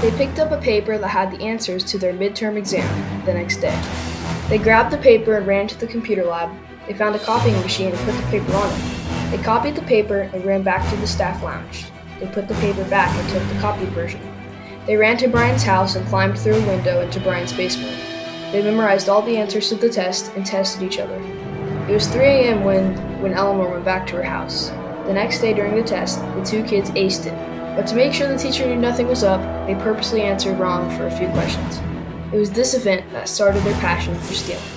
They picked up a paper that had the answers to their midterm exam the next day. They grabbed the paper and ran to the computer lab. They found a copying machine and put the paper on it. They copied the paper and ran back to the staff lounge. They put the paper back and took the copied version. They ran to Brian's house and climbed through a window into Brian's basement. They memorized all the answers to the test and tested each other. It was 3 a.m. when Eleanor went back to her house. The next day during the test, the two kids aced it. But to make sure the teacher knew nothing was up, they purposely answered wrong for a few questions. It was this event that started their passion for stealing.